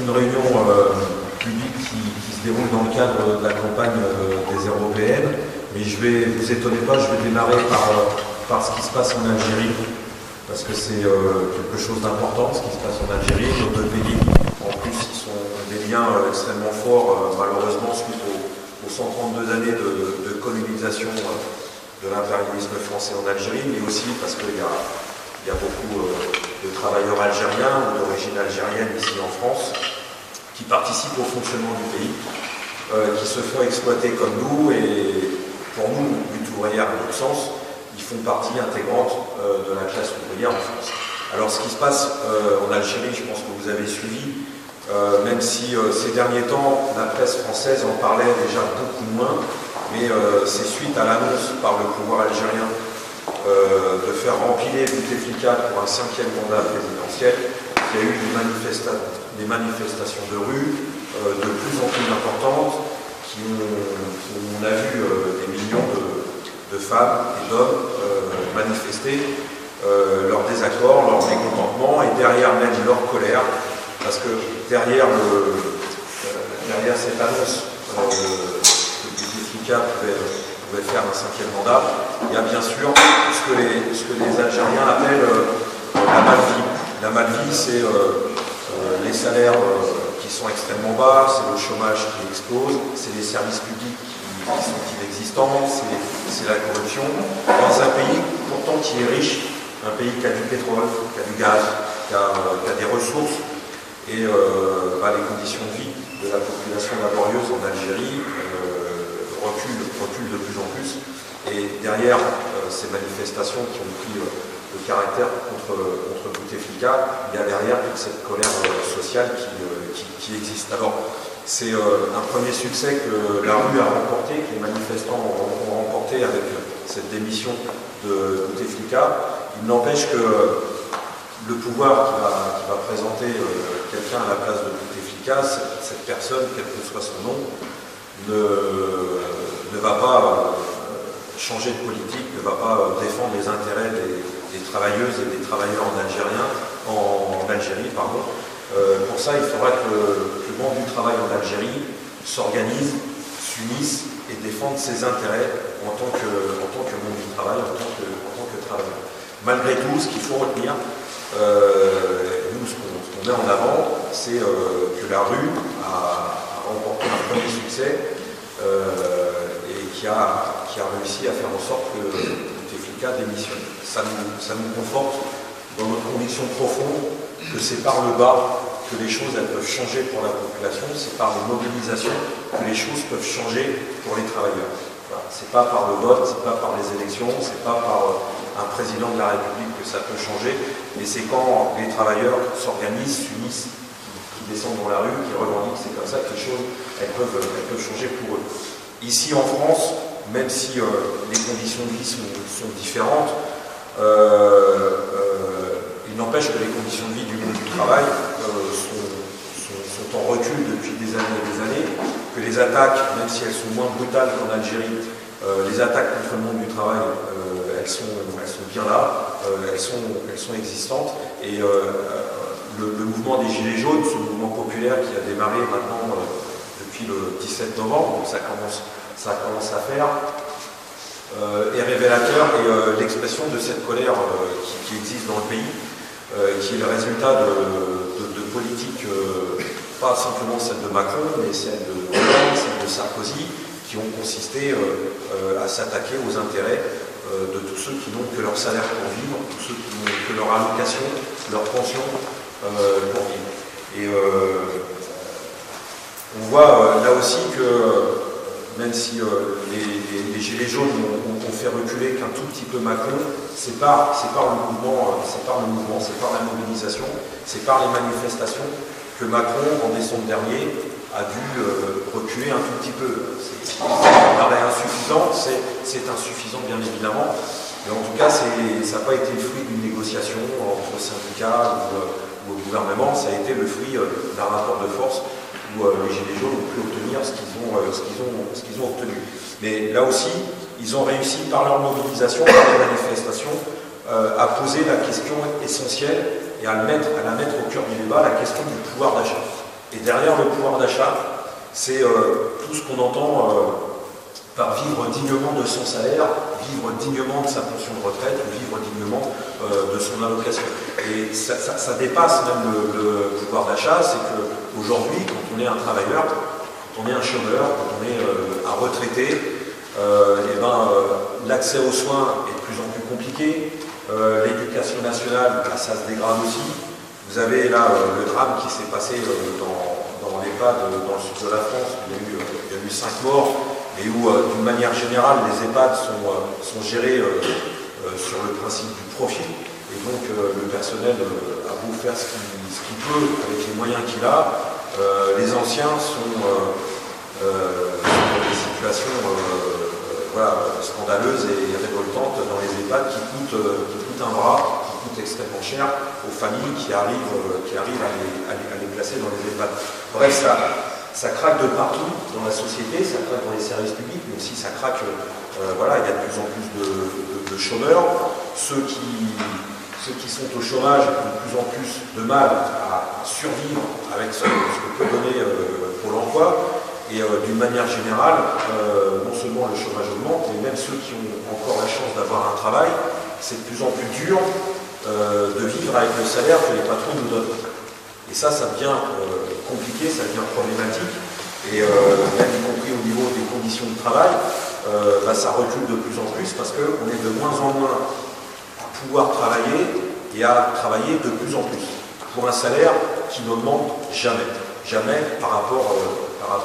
une réunion publique qui se déroule dans le cadre de la campagne des européennes, mais vous étonnez pas, je vais démarrer par ce qui se passe en Algérie, parce que c'est quelque chose d'important, ce qui se passe en Algérie. Nos deux pays, en plus, ils sont des liens extrêmement forts, malheureusement, suite aux 132 années de colonisation de l'impérialisme français en Algérie, mais aussi parce qu'il y a beaucoup de travailleurs algériens ou d'origine algérienne ici en France qui participent au fonctionnement du pays, qui se font exploiter comme nous, et pour nous, lutte ouvrière à notre sens, ils font partie intégrante de la classe ouvrière en France. Alors ce qui se passe en Algérie, je pense que vous avez suivi, même si ces derniers temps, la presse française en parlait déjà beaucoup moins, mais c'est suite à l'annonce par le pouvoir algérien de faire empiler Bouteflika pour un 5e mandat présidentiel, qu'il y a eu des manifestations de rue de plus en plus importantes, où on a vu des millions de femmes et d'hommes manifester leur désaccord, leur mécontentement, et derrière même leur colère, parce que derrière cette annonce que Bouteflika pouvait faire un 5e mandat, il y a bien sûr ce que les Algériens appellent la malvie. La malvie, c'est les salaires qui sont extrêmement bas, c'est le chômage qui explose, c'est les services publics qui sont inexistants, c'est la corruption. Dans un pays pourtant qui est riche, un pays qui a du pétrole, qui a du gaz, qui a des ressources, et les conditions de vie de la population laborieuse en Algérie reculent de plus en plus. Et derrière ces manifestations qui ont pris le caractère contre Bouteflika, il y a derrière toute cette colère sociale qui existe. Alors, c'est un premier succès que la rue a remporté, que les manifestants ont remporté avec cette démission de Bouteflika. Il n'empêche que le pouvoir qui va présenter quelqu'un à la place de Bouteflika, cette personne, quel que soit son nom, ne va pas changer de politique, ne va pas défendre les intérêts des travailleuses et des travailleurs en Algérie. Pour ça, il faudra que le monde du travail en Algérie s'organise, s'unisse et défende ses intérêts en tant que monde du travail, en tant que travailleur. Malgré tout, ce qu'il faut retenir, nous, ce qu'on met en avant, c'est que la rue a remporté un premier succès et qui a réussi à faire en sorte que Bouteflika démissionne. Ça nous conforte dans notre conviction profonde que c'est par le bas que les choses peuvent changer pour la population, c'est par les mobilisations que les choses peuvent changer pour les travailleurs. Voilà. C'est pas par le vote, c'est pas par les élections, c'est pas par un président de la République que ça peut changer, mais c'est quand les travailleurs s'organisent, s'unissent, qui descendent dans la rue, qui revendiquent, c'est comme ça que les choses peuvent changer pour eux. Ici en France, même si les conditions de vie sont différentes, il n'empêche que les conditions de vie du monde du travail sont en recul depuis des années et des années, que les attaques, même si elles sont moins brutales qu'en Algérie, les attaques contre le monde du travail, elles sont bien là, elles sont existantes, et le mouvement des Gilets jaunes, ce mouvement populaire qui a démarré maintenant depuis le 17 novembre, donc ça commence à faire, est révélateur, et l'expression de cette colère qui existe dans le pays, qui est le résultat de politiques, pas simplement celle de Macron, mais celle de Hollande, celle de Sarkozy, qui ont consisté à s'attaquer aux intérêts de tous ceux qui n'ont que leur salaire pour vivre, tous ceux qui n'ont que leur allocation, leur pension pour vivre. Et on voit là aussi que même si les Gilets jaunes ont fait reculer qu'un tout petit peu Macron, c'est par le mouvement, c'est par la mobilisation, c'est par les manifestations que Macron, en décembre dernier, a dû reculer un tout petit peu. Ça paraît insuffisant, c'est insuffisant bien évidemment, mais en tout cas, ça n'a pas été le fruit d'une négociation entre syndicats ou au gouvernement, ça a été le fruit d'un rapport de force où les Gilets jaunes ont pu obtenir ce qu'ils ont obtenu. Mais là aussi, ils ont réussi par leur mobilisation, par les manifestations, à poser la question essentielle et à la mettre au cœur du débat, la question du pouvoir d'achat. Et derrière le pouvoir d'achat, c'est tout ce qu'on entend par vivre dignement de son salaire, vivre dignement de sa pension de retraite, ou vivre dignement de son allocation. Et ça dépasse même le pouvoir d'achat, c'est qu'aujourd'hui, quand on est un travailleur, quand on est un chômeur, quand on est un retraité, l'accès aux soins est de plus en plus compliqué, l'éducation nationale, ça se dégrade aussi. Vous avez là le drame qui s'est passé dans l'EHPAD dans le sud de la France, il y a eu 5 morts, et où d'une manière générale les EHPAD sont gérés sur le principe du profit, et donc le personnel a beau faire ce qu'il peut avec les moyens qu'il a, les anciens sont dans des situations scandaleuses et révoltantes dans les EHPAD qui coûtent un bras, qui coûtent extrêmement cher aux familles qui arrivent à les placer dans les EHPAD. Bref, ça craque de partout dans la société, ça craque dans les services publics, mais aussi ça craque, il y a de plus en plus de chômeurs. Ceux qui sont au chômage ont de plus en plus de mal à survivre avec ce que peut donner Pôle emploi. Et d'une manière générale, non seulement le chômage augmente, mais même ceux qui ont encore la chance d'avoir un travail, c'est de plus en plus dur de vivre avec le salaire que les patrons nous donnent. Et ça devient compliqué, ça devient problématique, et même y compris au niveau des conditions de travail, ça recule de plus en plus parce qu'on est de moins en moins à pouvoir travailler et à travailler de plus en plus pour un salaire qui n'augmente jamais par rapport à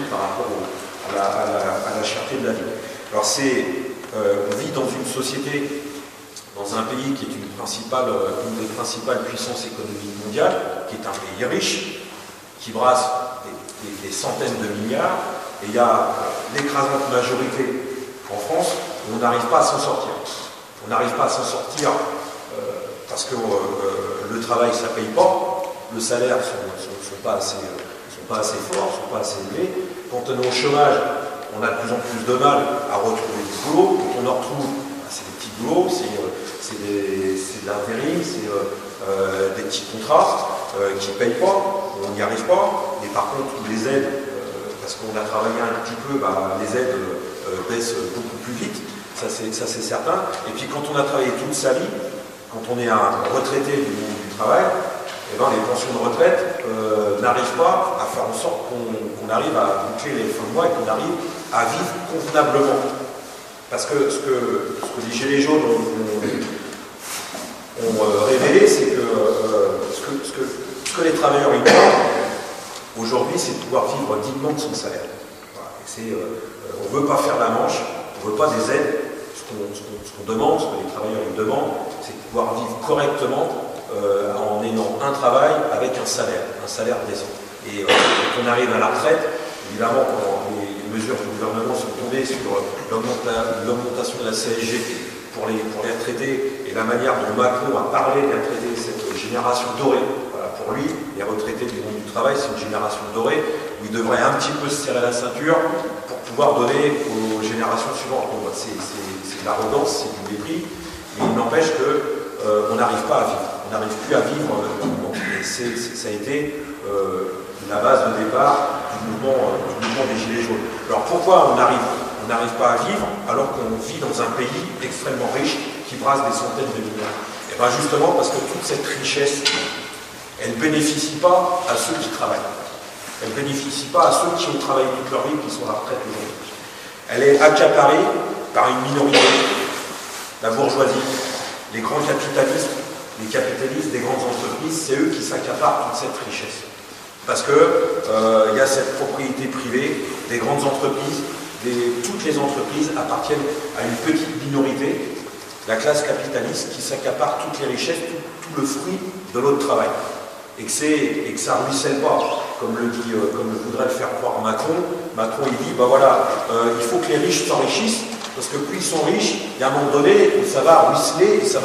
la cherté de la vie. Alors on vit dans une société, dans un pays qui est une des principales puissances économiques mondiales, qui est un pays riche, qui brasse des centaines de milliards, et il y a l'écrasante majorité en France où on n'arrive pas à s'en sortir. On n'arrive pas à s'en sortir parce que le travail, ça ne paye pas, le salaire ne sont pas assez forts, ne sont pas assez élevés. Quand on est au chômage, on a de plus en plus de mal à retrouver du boulot. Quand on en retrouve, c'est des petits boulots, c'est de l'intérim, c'est des petits contrats qui ne payent pas, on n'y arrive pas. Mais par contre, les aides, parce qu'on a travaillé un petit peu, les aides baissent beaucoup plus vite, ça c'est certain. Et puis quand on a travaillé toute sa vie, quand on est un retraité du monde du travail, les pensions de retraite n'arrivent pas à faire en sorte qu'on arrive à boucler les fins de mois et qu'on arrive à vivre convenablement. Parce que ce que les Gilets jaunes ont révélé, c'est que ce que les travailleurs ignorent aujourd'hui, c'est de pouvoir vivre dignement de son salaire. Voilà. On ne veut pas faire la manche, on ne veut pas des aides. Ce qu'on demande, ce que les travailleurs nous demandent, c'est de pouvoir vivre correctement en ayant un travail avec un salaire décent. Et quand on arrive à la retraite, évidemment, quand les mesures du gouvernement sont tombées sur l'augmentation de la CSG pour les retraités et la manière dont Macron a parlé des retraités, cette génération dorée. Voilà, pour lui, les retraités du monde du travail, c'est une génération dorée où il devrait un petit peu se serrer la ceinture pour pouvoir donner aux générations suivantes. Bon, c'est de l'arrogance, c'est du mépris, mais il n'empêche qu'on n'arrive pas à vivre. On n'arrive plus à vivre dignement. Et ça a été la base de départ du mouvement des Gilets jaunes. Alors pourquoi on n'arrive pas à vivre alors qu'on vit dans un pays extrêmement riche qui brasse des centaines de milliards? Et bien justement parce que toute cette richesse, elle ne bénéficie pas à ceux qui travaillent. Elle ne bénéficie pas à ceux qui ont travaillé toute leur vie et qui sont à la retraite aujourd'hui. Elle est accaparée par une minorité, la bourgeoisie, les grands capitalistes, les capitalistes des grandes entreprises, c'est eux qui s'accaparent toute cette richesse. Parce que y a cette propriété privée des grandes entreprises, toutes les entreprises appartiennent à une petite minorité, la classe capitaliste, qui s'accapare toutes les richesses, tout le fruit de notre travail. Et que ça ne ruisselle pas, comme le voudrait le faire croire Macron. Macron, il dit, il faut que les riches s'enrichissent, parce que plus ils sont riches, il y a un moment donné, ça va ruisseler et ça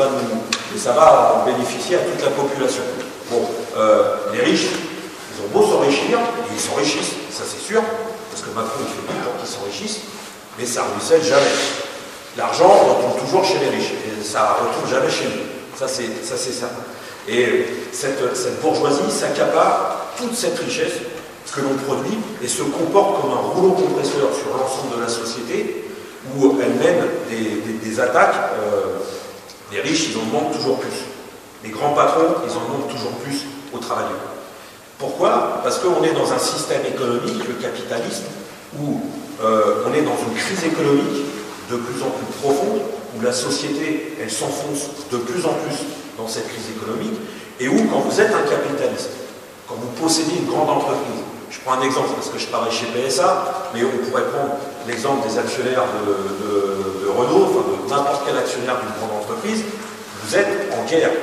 va bénéficier à toute la population. Bon, les riches, ils ont beau s'enrichir, et ils s'enrichissent, ça c'est sûr, parce que Macron, il fait tout pour qu'ils s'enrichissent, mais ça ne ruisselle jamais. L'argent retourne toujours chez les riches, et ça ne retourne jamais chez nous. Ça c'est certain. Et cette bourgeoisie s'accapare toute cette richesse que l'on produit et se comporte comme un rouleau compresseur sur l'ensemble de la société, où elle mène des attaques. Les riches, ils en demandent toujours plus. Les grands patrons, ils en demandent toujours plus aux travailleurs. Pourquoi? Parce qu'on est dans un système économique, le capitalisme, où on est dans une crise économique de plus en plus profonde, où la société, elle s'enfonce de plus en plus dans cette crise économique, et où, quand vous êtes un capitaliste, quand vous possédez une grande entreprise, je prends un exemple parce que je travaille chez PSA, mais on pourrait prendre l'exemple des actionnaires de Renault, enfin de n'importe quel actionnaire d'une grande entreprise, vous êtes en guerre.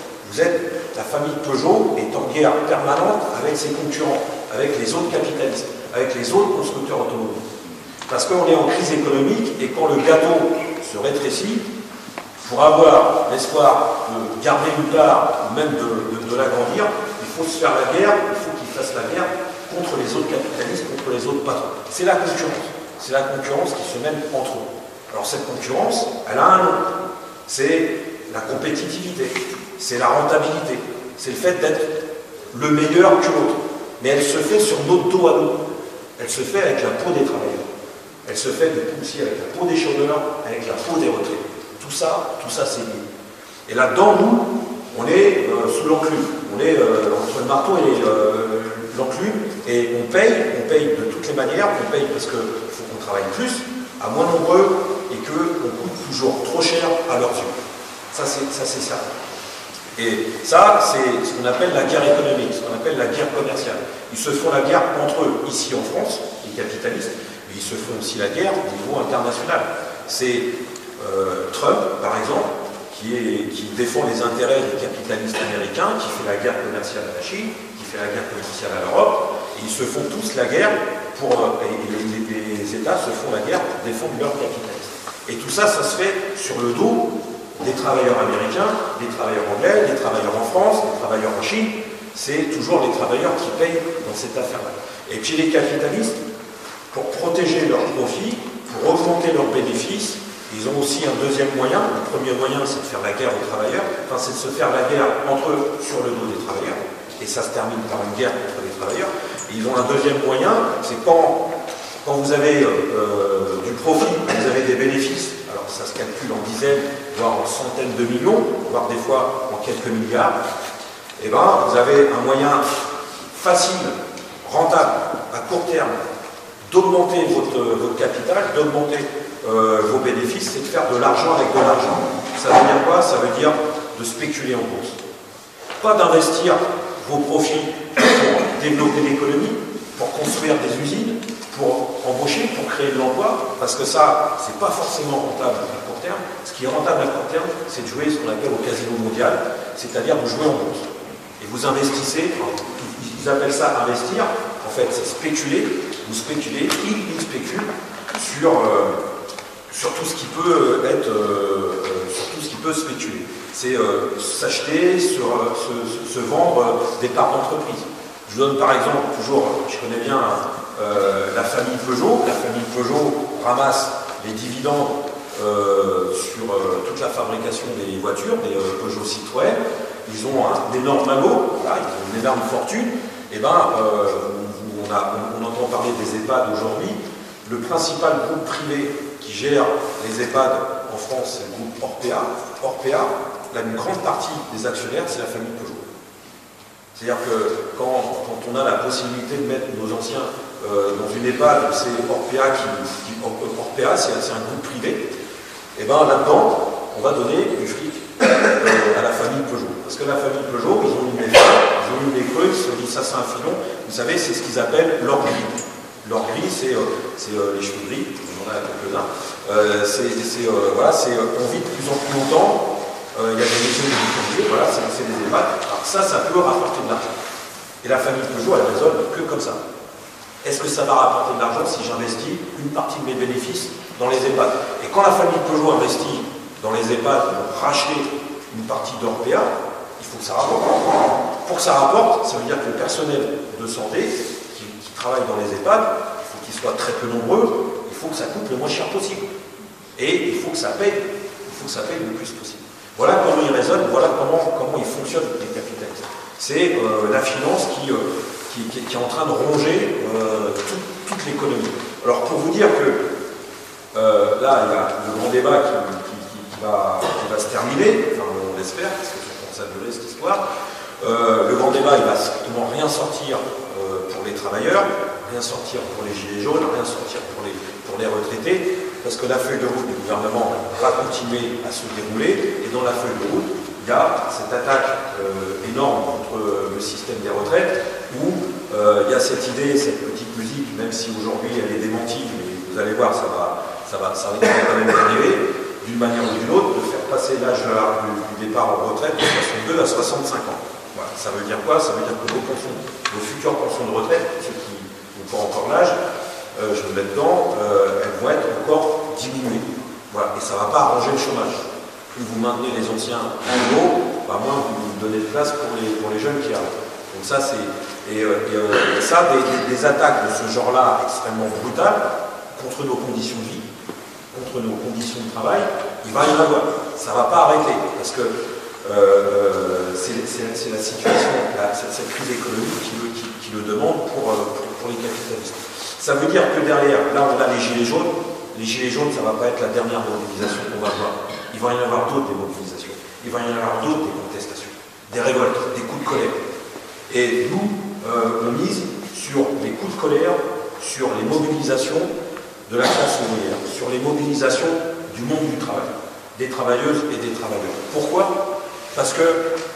La famille Peugeot est en guerre permanente avec ses concurrents, avec les autres capitalistes, avec les autres constructeurs automobiles. Parce qu'on est en crise économique et quand le gâteau se rétrécit, pour avoir l'espoir de garder une part ou même de l'agrandir, il faut se faire la guerre, il faut qu'ils fassent la guerre contre les autres capitalistes, contre les autres patrons. C'est la concurrence. C'est la concurrence qui se mène entre eux. Alors cette concurrence, elle a un nom. C'est la compétitivité, c'est la rentabilité, c'est le fait d'être le meilleur que l'autre. Mais elle se fait sur notre dos à nous. Elle se fait avec la peau des travailleurs. Elle se fait aussi avec la peau des chômeurs, avec la peau des retraités. Tout ça c'est lié. Et là-dedans, nous, on est sous l'enclume. On est entre le marteau et l'enclume, et on paye de toutes les manières. On paye parce qu'il faut qu'on travaille plus, à moins nombreux, et qu'on coûte toujours trop cher à leurs yeux. Ça c'est certain. Et ça, c'est ce qu'on appelle la guerre économique, ce qu'on appelle la guerre commerciale. Ils se font la guerre entre eux, ici en France, les capitalistes, mais ils se font aussi la guerre au niveau international. C'est Trump, par exemple, qui défend les intérêts des capitalistes américains, qui fait la guerre commerciale à la Chine, qui fait la guerre commerciale à l'Europe, et ils se font tous la guerre et les États se font la guerre pour défendre leurs capitalistes. Et tout ça, ça se fait sur le dos des travailleurs américains, des travailleurs anglais, des travailleurs en France, des travailleurs en Chine. C'est toujours les travailleurs qui payent dans cette affaire-là. Et puis les capitalistes, pour protéger leurs profits, pour augmenter leurs bénéfices, ils ont aussi un deuxième moyen. Le premier moyen, c'est de faire la guerre aux travailleurs, enfin c'est de se faire la guerre entre eux sur le dos des travailleurs, et ça se termine par une guerre contre les travailleurs. Et ils ont un deuxième moyen, c'est quand vous avez du profit, vous avez des bénéfices, alors ça se calcule en dizaines, voire en centaines de millions, voire des fois en quelques milliards, et bien vous avez un moyen facile, rentable, à court terme, d'augmenter votre capital, d'augmenter vos bénéfices, c'est de faire de l'argent avec de l'argent. Ça veut dire quoi? Ça veut dire de spéculer en bourse. Pas d'investir vos profits pour développer l'économie, pour construire des usines, pour embaucher, pour créer de l'emploi, parce que ça, c'est pas forcément rentable à court terme. Ce qui est rentable à court terme, c'est de jouer ce qu'on appelle au casino mondial, c'est-à-dire de jouer en bourse. Et vous investissez, ils appellent ça investir, en fait c'est spéculer, vous spéculez, ils spéculent sur tout ce qui peut être, sur tout ce qui peut spéculer. C'est s'acheter, se vendre des parts d'entreprise. Je vous donne par exemple, toujours, je connais bien la famille Peugeot. La famille Peugeot ramasse les dividendes sur toute la fabrication des voitures, des Peugeot Citroën. Ils ont un énorme magot, voilà, ils ont une énorme fortune. Et ben, on entend parler des EHPAD aujourd'hui. Le principal groupe privé qui gère les EHPAD en France, c'est le groupe Orpea. Orpea, là, une grande partie des actionnaires, c'est la famille Peugeot. C'est-à-dire que quand on a la possibilité de mettre nos anciens dans une EHPAD, c'est Orpea Orpea, c'est un groupe privé, et bien là-dedans, on va donner du fric à la famille Peugeot. Parce que la famille Peugeot, ils ont une EHPAD, ils ont une école, ils se disent ça c'est un filon. Vous savez, c'est ce qu'ils appellent l'or gris. L'or gris, c'est les cheveux gris, on en a quelques-uns. Voilà, on vit de plus en plus longtemps. Il y a des maisons de vie, voilà, c'est des EHPAD. Alors ça peut rapporter de l'argent. Et la famille Peugeot, elle raisonne que comme ça. Est-ce que ça va rapporter de l'argent si j'investis une partie de mes bénéfices dans les EHPAD? Et quand la famille Peugeot investit dans les EHPAD pour racheter une partie d'Orpea, il faut que ça rapporte. Pour que ça rapporte, ça veut dire que le personnel de santé qui travaille dans les EHPAD, il faut qu'il soit très peu nombreux, il faut que ça coûte le moins cher possible. Et il faut que ça paye le plus possible. Voilà comment ils raisonnent, voilà comment ils fonctionnent, les capitalistes. C'est la finance qui qui est en train de ronger toute l'économie. Alors pour vous dire que là, il y a le grand débat qui va se terminer, enfin on l'espère, parce que ça a duré cette histoire. Le grand débat, il va strictement rien sortir pour les travailleurs, rien sortir pour les gilets jaunes, rien sortir pour les retraités, parce que la feuille de route du gouvernement va continuer à se dérouler, et dans la feuille de route, il y a cette attaque énorme contre le système des retraites, où il y a cette idée, cette petite musique, même si aujourd'hui elle est démentie, mais vous allez voir, ça va quand même arriver, d'une manière ou d'une autre, de faire passer l'âge du départ en retraite de 62 à 65 ans. Voilà. Ça veut dire quoi? Ça veut dire que vos futures pensions de retraite, ceux qui n'ont pas encore l'âge, je me mets dedans, elles vont être encore diminuées. Voilà. Et ça ne va pas arranger le chômage. Plus vous maintenez les anciens en haut, bah moins vous donnez de place pour les jeunes qui arrivent. Donc ça, c'est... des attaques de ce genre-là extrêmement brutales contre nos conditions de vie, contre nos conditions de travail, il va y en avoir. Ça ne va pas arrêter, parce que c'est la situation, cette crise économique qui le demande pour les capitalistes. Ça veut dire que derrière, là on a les gilets jaunes. Les gilets jaunes, ça ne va pas être la dernière mobilisation qu'on va voir. Il va y en avoir d'autres des mobilisations. Il va y en avoir d'autres des contestations, des révoltes, des coups de colère. Et nous, on mise sur les coups de colère, sur les mobilisations de la classe ouvrière, sur les mobilisations du monde du travail, des travailleuses et des travailleurs. Pourquoi? Parce que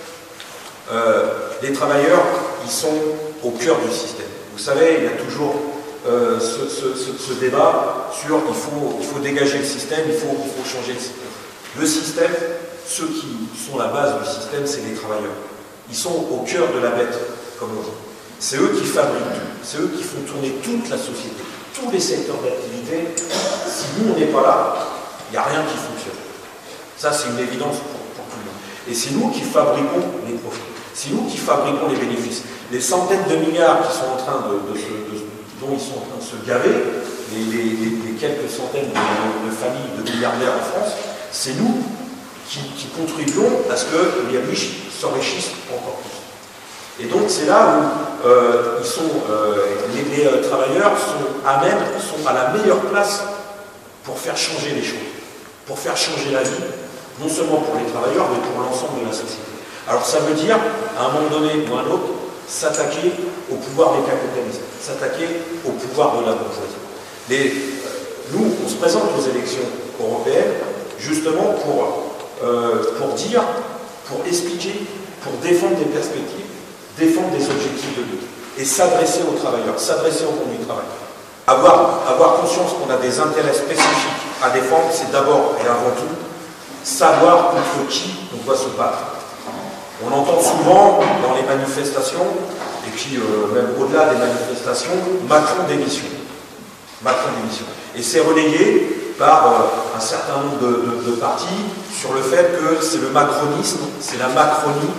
les travailleurs, ils sont au cœur du système. Vous savez, il y a toujours ce débat sur il faut dégager le système, il faut changer le système. Le système, ceux qui sont la base du système, c'est les travailleurs. Ils sont au cœur de la bête, comme on dit. C'est eux qui fabriquent tout, c'est eux qui font tourner toute la société, tous les secteurs d'activité. Si nous, on n'est pas là, il n'y a rien qui fonctionne. Ça, c'est une évidence pour tout le monde. Et c'est nous qui fabriquons les profits. C'est nous qui fabriquons les bénéfices. Les centaines de milliards qui sont en train dont ils sont en train de se gaver, les quelques centaines de familles de milliardaires en France, c'est nous qui contribuons à ce que les riches s'enrichissent encore plus. Et donc c'est là où les travailleurs sont à la meilleure place pour faire changer les choses, pour faire changer la vie, non seulement pour les travailleurs, mais pour l'ensemble de la société. Alors ça veut dire, à un moment donné ou à un autre, s'attaquer au pouvoir des capitalistes, s'attaquer au pouvoir de la bourgeoisie. Nous, on se présente aux élections européennes justement pour dire, pour expliquer, pour défendre des perspectives, défendre des objectifs de lutte et s'adresser aux travailleurs, s'adresser au monde du travail. Avoir conscience qu'on a des intérêts spécifiques à défendre, c'est d'abord et avant tout savoir contre qui on doit se battre. On entend souvent dans les manifestations, et puis même au-delà des manifestations, Macron démission. Macron démission. Et c'est relayé par un certain nombre de partis sur le fait que c'est le macronisme, c'est la Macronie,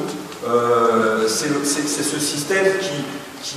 c'est ce système qui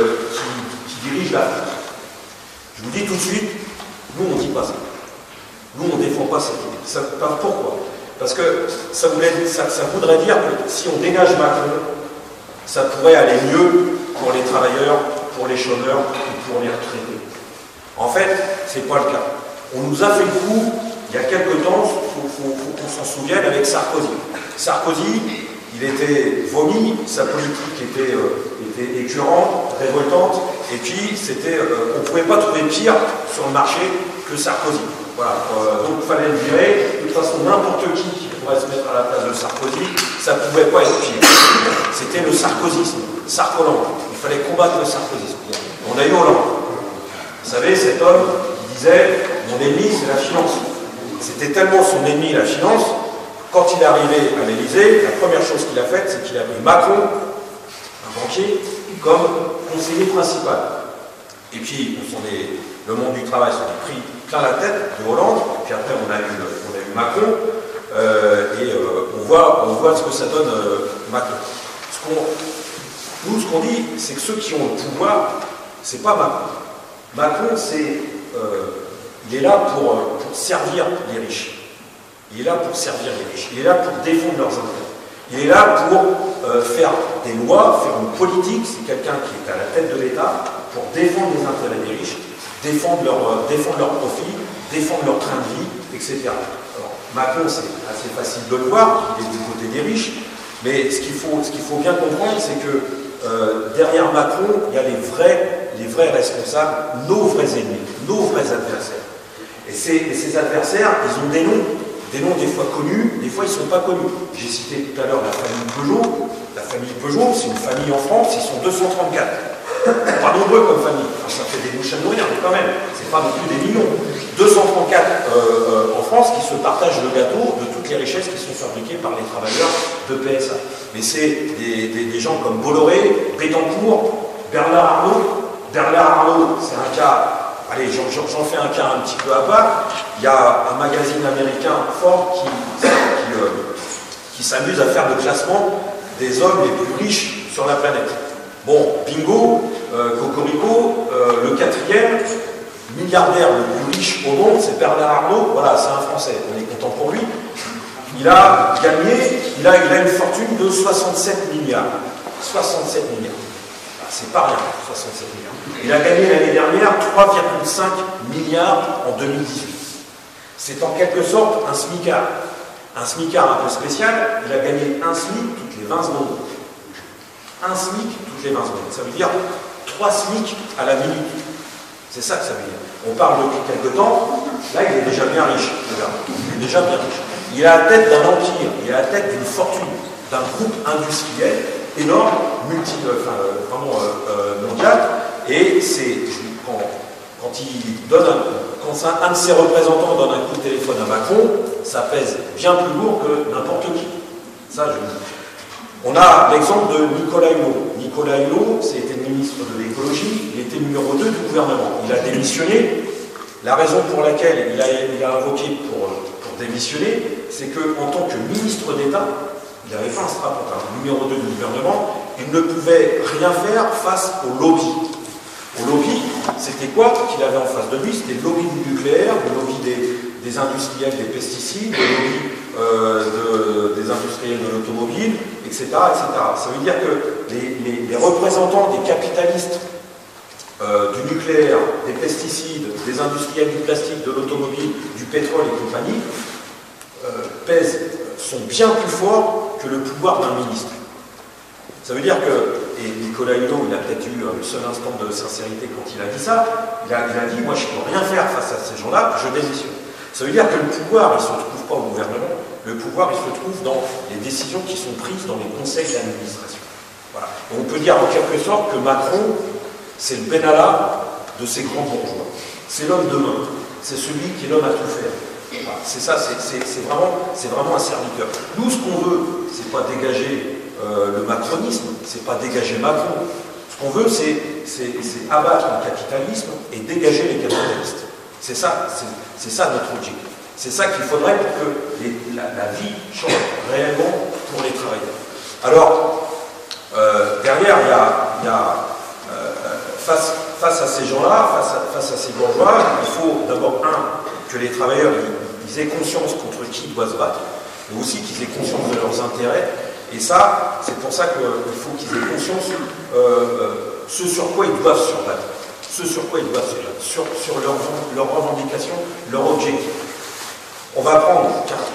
dirige la France. Je vous dis tout de suite, nous on ne dit pas ça. Nous on ne défend pas cette idée. Pourquoi? Parce que ça voudrait dire que si on dégage Macron, ça pourrait aller mieux pour les travailleurs, pour les chômeurs ou pour les retraités. En fait, ce n'est pas le cas. On nous a fait le coup, il y a quelque temps, il faut qu'on s'en souvienne, avec Sarkozy. Sarkozy, il était vomi, sa politique était écœurante, révoltante, et puis on ne pouvait pas trouver pire sur le marché que Sarkozy. Voilà. Donc il fallait le virer. De toute façon, n'importe qui pourrait se mettre à la place de Sarkozy, ça ne pouvait pas être pire. C'était le sarkozysme, Sarkoland. Il fallait combattre le sarkozysme. On a eu Hollande. Vous savez, cet homme qui disait « mon ennemi, c'est la finance ». C'était tellement son ennemi, la finance, quand il est arrivé à l'Élysée, la première chose qu'il a faite, c'est qu'il a mis Macron, un banquier, comme conseiller principal. Et puis, le monde du travail s'en est pris plein la tête de Hollande, et puis après on a eu Macron, et on voit ce que ça donne Macron. Nous, ce qu'on dit, c'est que ceux qui ont le pouvoir, c'est pas Macron. Macron, il est là pour servir les riches. Il est là pour servir les riches. Il est là pour défendre leurs intérêts. Il est là pour faire des lois, faire une politique. C'est quelqu'un qui est à la tête de l'État pour défendre les intérêts des riches, défendre leur profit, défendre leur train de vie, etc. Alors, Macron, c'est assez facile de le voir, il est du côté des riches, mais ce qu'il faut bien comprendre, c'est que derrière Macron, il y a les vrais responsables, nos vrais ennemis, nos vrais adversaires. Et ces adversaires, ils ont des noms des fois connus, des fois ils ne sont pas connus. J'ai cité tout à l'heure la famille Peugeot. La famille Peugeot, c'est une famille en France, ils sont 234. Pas nombreux comme famille, enfin, ça fait des bouches à nourrir, mais quand même, c'est pas non plus des millions. 234 en France qui se partagent le gâteau de toutes les richesses qui sont fabriquées par les travailleurs de PSA. Mais c'est des gens comme Bolloré, Bettencourt, Bernard Arnault. Bernard Arnault, c'est un cas, allez, j'en fais un cas un petit peu à part. Il y a un magazine américain fort qui s'amuse à faire le classement des hommes les plus riches sur la planète. Bon, bingo, Cocorico, le 4e milliardaire le plus riche au monde, c'est Bernard Arnault. Voilà, c'est un Français, on est content pour lui. Il a gagné, il a une fortune de 67 milliards. 67 milliards. C'est pas rien, 67 milliards. Il a gagné l'année dernière 3,5 milliards en 2018. C'est en quelque sorte un smicard. Un smicard un peu spécial, il a gagné un SMIC toutes les 20 secondes. Un SMIC toutes les 20 secondes. Ça veut dire 3 SMIC à la minute. C'est ça que ça veut dire. On parle depuis quelque temps, là il est déjà bien riche, le gars. Il est déjà bien riche. Il est à la tête d'un empire, il est à la tête d'une fortune, d'un groupe industriel énorme, mondial. Et c'est quand il donne quand un de ses représentants donne un coup de téléphone à Macron, ça pèse bien plus lourd que n'importe qui. Ça, je le dis. On a l'exemple de Nicolas Hulot. Nicolas Hulot, c'était le ministre de l'écologie, il était numéro 2 du gouvernement. Il a démissionné. La raison pour laquelle il a invoqué pour démissionner, c'est qu'en tant que ministre d'État, il n'avait pas un strapontin, numéro 2 du gouvernement, il ne pouvait rien faire face au lobby. Au lobby, c'était quoi qu'il avait en face de lui? C'était le lobby du nucléaire, le lobby des industriels des pesticides, le lobby des industriels de l'automobile, etc., etc. Ça veut dire que les représentants des capitalistes du nucléaire, des pesticides, des industriels du plastique, de l'automobile, du pétrole et compagnie, sont bien plus forts que le pouvoir d'un ministre. Ça veut dire que, et Nicolas Hulot, il a peut-être eu un seul instant de sincérité quand il a dit ça, il a dit, moi je ne peux rien faire face à ces gens-là, je démissionne. Ça veut dire que le pouvoir, il ne se trouve pas au gouvernement, le pouvoir, il se trouve dans les décisions qui sont prises dans les conseils d'administration. Voilà. On peut dire en quelque sorte que Macron, c'est le Benalla de ces grands bourgeois. C'est l'homme de main, c'est celui qui est l'homme à tout faire. Voilà. C'est ça, c'est vraiment un serviteur. Nous, ce qu'on veut, c'est pas dégager le macronisme, c'est pas dégager Macron. Ce qu'on veut, c'est abattre le capitalisme et dégager les capitalistes. C'est ça notre objectif. C'est ça qu'il faudrait pour que la vie change réellement pour les travailleurs. Alors, derrière, il y a face à ces gens-là, face à ces bourgeois, il faut d'abord, que les travailleurs ils aient conscience contre qui ils doivent se battre, mais aussi qu'ils aient conscience de leurs intérêts. Et ça, c'est pour ça qu'il faut qu'ils aient conscience ce sur quoi ils doivent se battre. Ce sur quoi ils doivent se battre, sur leurs revendications, leurs objectifs. On va prendre,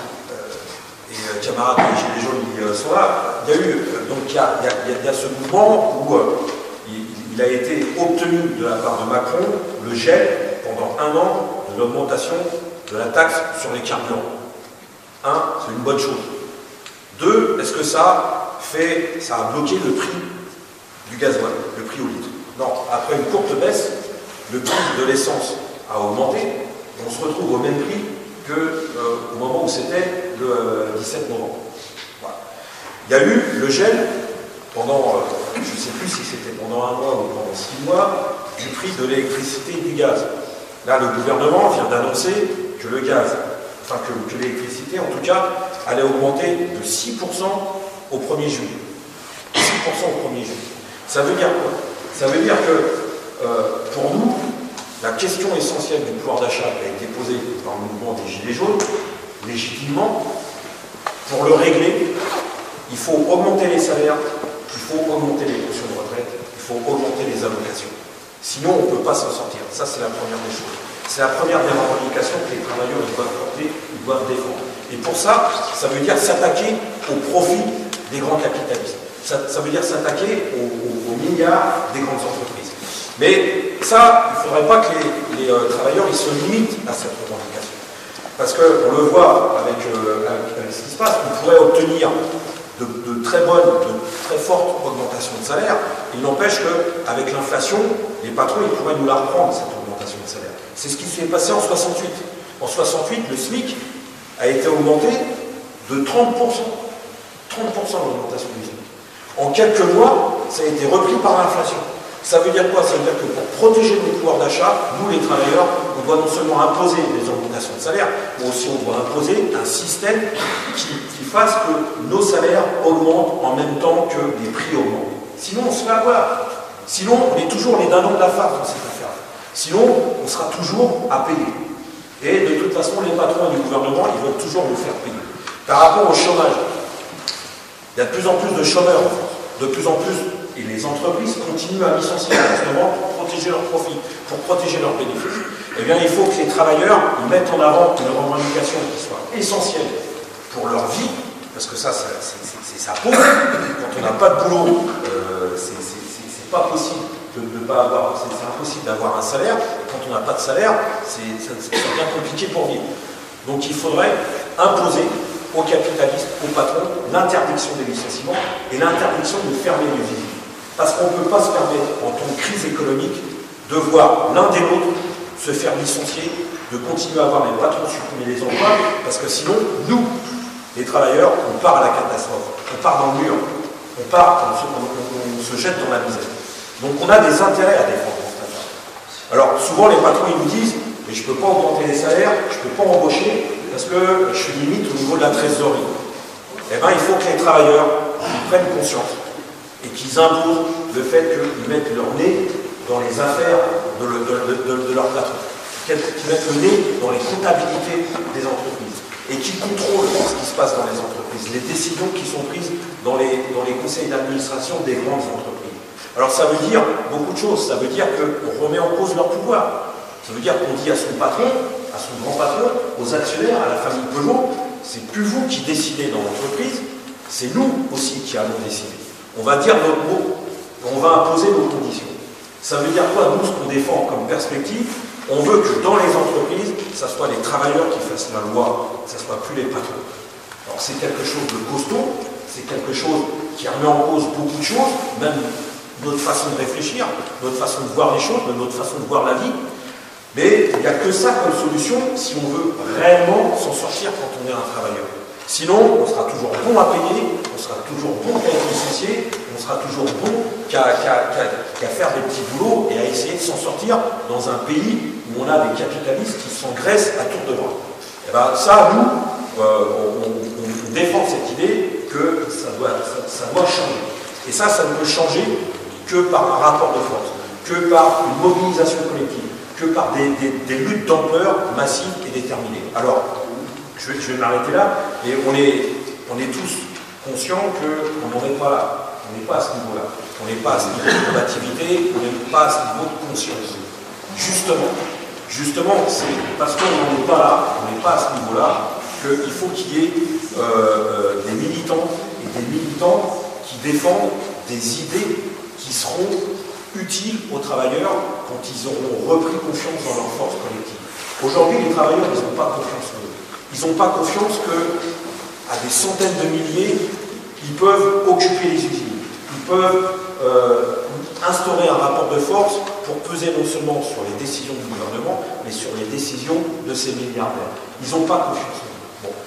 et camarades des Gilets jaunes sont là, il y a eu, donc il y a ce mouvement où il a été obtenu de la part de Macron le gel pendant 1 an de l'augmentation de la taxe sur les carburants. C'est une bonne chose. 2, est-ce que ça a bloqué le prix du gasoil, le prix au litre? Non, après une courte baisse, le prix de l'essence a augmenté, et on se retrouve au même prix qu'au moment où c'était le 17 novembre. Voilà. Il y a eu le gel pendant, je ne sais plus si c'était pendant 1 mois ou pendant 6 mois, du prix de l'électricité et du gaz. Là, le gouvernement vient d'annoncer que le gaz, enfin que l'électricité en tout cas, allait augmenter de 6% au 1er juillet. 6% au 1er juillet. Ça veut dire quoi? Ça veut dire que pour nous, la question essentielle du pouvoir d'achat qui a été posée par le mouvement des Gilets jaunes, légitimement, pour le régler, Il faut augmenter les salaires, il faut augmenter les pensions de retraite, il faut augmenter les allocations. Sinon, on ne peut pas s'en sortir. Ça, c'est la première des choses. C'est la première des revendications que les travailleurs doivent porter, ils doivent défendre. Et pour ça, ça veut dire s'attaquer au profit des grands capitalistes. Ça veut dire s'attaquer aux milliards des grandes entreprises. Mais ça, il ne faudrait pas que les travailleurs ils se limitent à cette revendication. Parce qu'on le voit avec ce qui se passe, on pourrait obtenir de très bonnes, de très fortes augmentations de salaire. Il n'empêche qu'avec l'inflation, les patrons ils pourraient nous la reprendre, cette augmentation de salaire. C'est ce qui s'est passé en 68. En 68, le SMIC a été augmenté de 30%. 30% d'augmentation du SMIC. En quelques mois, ça a été repris par l'inflation. Ça veut dire quoi? Ça veut dire que pour protéger nos pouvoirs d'achat, nous les travailleurs, on doit non seulement imposer des augmentations de salaire, mais aussi on doit imposer un système qui fasse que nos salaires augmentent en même temps que les prix augmentent. Sinon, on se fait avoir. Sinon, on est toujours les dindons de la farce dans cette affaire. Sinon, on sera toujours à payer. Et de toute façon, les patrons du gouvernement, ils veulent toujours nous faire payer. Par rapport au chômage, il y a de plus en plus de chômeurs en France. De plus en plus, et les entreprises continuent à licencier justement pour protéger leurs profits, pour protéger leurs bénéfices. Eh bien, il faut que les travailleurs ils mettent en avant une revendication qui soit essentielle pour leur vie, parce que ça, c'est sa peau. Quand on n'a pas de boulot, c'est pas possible de ne pas avoir, c'est impossible d'avoir un salaire. Et quand on n'a pas de salaire, c'est bien compliqué pour vivre. Donc, il faudrait imposer aux capitalistes, aux patrons, l'interdiction des licenciements et l'interdiction de fermer les usines. Parce qu'on ne peut pas se permettre, en temps de crise économique, de voir l'un des l'autre se faire licencier, de continuer à voir les patrons supprimer les emplois, parce que sinon, nous, les travailleurs, on part à la catastrophe, on part dans le mur, on se jette dans la misère. Donc on a des intérêts à défendre dans cette affaire. Alors souvent les patrons ils nous disent, mais je ne peux pas augmenter les salaires, je ne peux pas embaucher, parce que je suis limite au niveau de la trésorerie. Eh bien, il faut que les travailleurs ils prennent conscience et qu'ils imposent le fait qu'ils mettent leur nez dans les affaires de leur patron, qu'ils mettent le nez dans les comptabilités des entreprises et qu'ils contrôlent ce qui se passe dans les entreprises, les décisions qui sont prises dans les conseils d'administration des grandes entreprises. Alors ça veut dire beaucoup de choses, ça veut dire qu'on remet en cause leur pouvoir. Ça veut dire qu'on dit à son patron, à son grand patron, aux actionnaires, à la famille Peugeot, c'est plus vous qui décidez dans l'entreprise, c'est nous aussi qui allons décider. On va dire notre mot, on va imposer nos conditions. Ça veut dire quoi, nous, ce qu'on défend comme perspective? On veut que dans les entreprises, ce soit les travailleurs qui fassent la loi, que ce ne soit plus les patrons. Alors c'est quelque chose de costaud, c'est quelque chose qui remet en cause beaucoup de choses, même notre façon de réfléchir, notre façon de voir les choses, notre façon de voir la vie. Mais il n'y a que ça comme solution si on veut réellement s'en sortir quand on est un travailleur. Sinon, on sera toujours bon à payer, on sera toujours bon qu'à être licencié, on sera toujours bon qu'à faire des petits boulots et à essayer de s'en sortir dans un pays où on a des capitalistes qui s'engraissent à tour de bras. Et bien ça, nous, on défend cette idée que ça doit changer. Et ça ne peut changer que par un rapport de force, que par une mobilisation collective, que par des luttes d'ampleur massives et déterminées. Alors, je vais m'arrêter là, et on est tous conscients qu'on n'en est pas là. On n'est pas à ce niveau-là. On n'est pas à ce niveau de combativité, on n'est pas à ce niveau de conscience. Justement, c'est parce qu'on n'en est pas là, on n'est pas à ce niveau-là, qu'il faut qu'il y ait des militants et des militants qui défendent des idées qui seront utiles aux travailleurs quand ils auront repris confiance dans leur force collective. Aujourd'hui, les travailleurs, ils n'ont pas confiance en eux. Ils n'ont pas confiance qu'à des centaines de milliers, ils peuvent occuper les usines. Ils peuvent instaurer un rapport de force pour peser non seulement sur les décisions du gouvernement, mais sur les décisions de ces milliardaires. Ils n'ont pas confiance en eux. Bon.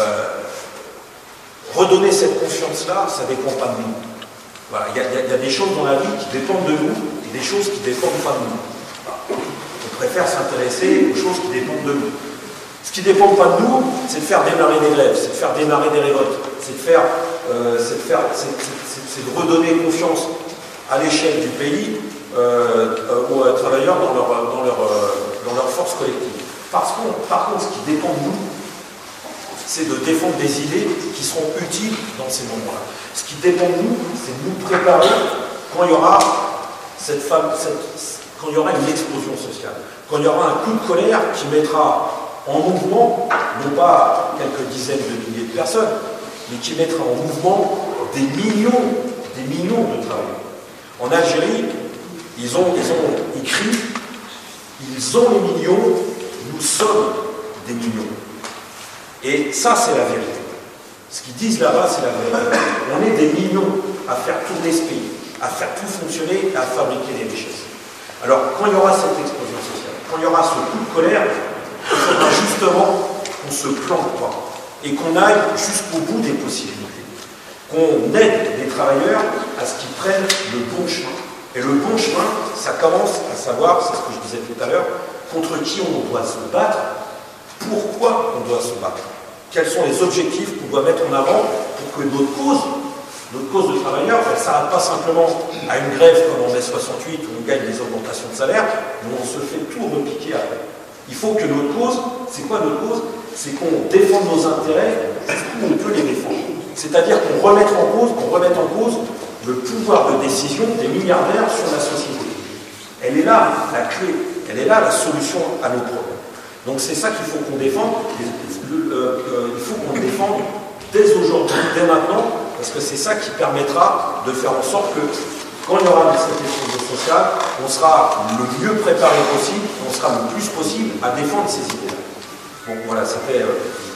Redonner cette confiance-là, ça ne dépend pas de nous. Voilà. Il y a des choses dans la vie qui dépendent de nous et des choses qui ne dépendent pas de nous. Voilà. On préfère s'intéresser aux choses qui dépendent de nous. Ce qui ne dépend pas de nous, c'est de faire démarrer des grèves, c'est de faire démarrer des révoltes, c'est de redonner confiance à l'échelle du pays aux travailleurs dans leur force collective. Par contre, ce qui dépend de nous, c'est de défendre des idées qui seront utiles dans ces moments-là. Ce qui dépend de nous, c'est de nous préparer quand il y aura quand il y aura une explosion sociale, quand il y aura un coup de colère qui mettra en mouvement, non pas quelques dizaines de milliers de personnes, mais qui mettra en mouvement des millions de travailleurs. En Algérie, ils ont écrit, ils ont les millions, nous sommes des millions. Et ça, c'est la vérité. Ce qu'ils disent là-bas, c'est la vérité. On est des millions à faire tourner ce pays, à faire tout fonctionner, à fabriquer des richesses. Alors, quand il y aura cette explosion sociale, quand il y aura ce coup de colère, il faudra justement qu'on ne se plante pas et qu'on aille jusqu'au bout des possibilités. Qu'on aide les travailleurs à ce qu'ils prennent le bon chemin. Et le bon chemin, ça commence à savoir, c'est ce que je disais tout à l'heure, contre qui on doit se battre, pourquoi on doit se battre, quels sont les objectifs qu'on doit mettre en avant pour que notre cause de travailleurs, elle ne s'arrête pas simplement à une grève comme en mai 68 où on gagne des augmentations de salaire, mais on se fait tout repiquer après. Il faut que notre cause, c'est quoi notre cause? C'est qu'on défende nos intérêts où on peut les défendre. C'est-à-dire qu'on remette en cause le pouvoir de décision des milliardaires sur la société. Elle est là, la clé, elle est là, la solution à nos problèmes. Donc c'est ça qu'il faut qu'on défende. Il faut qu'on défende dès aujourd'hui, dès maintenant, parce que c'est ça qui permettra de faire en sorte que, quand il y aura cette explosion sociale, on sera le mieux préparé possible, on sera le plus possible à défendre ces idées-là. Bon, voilà, c'était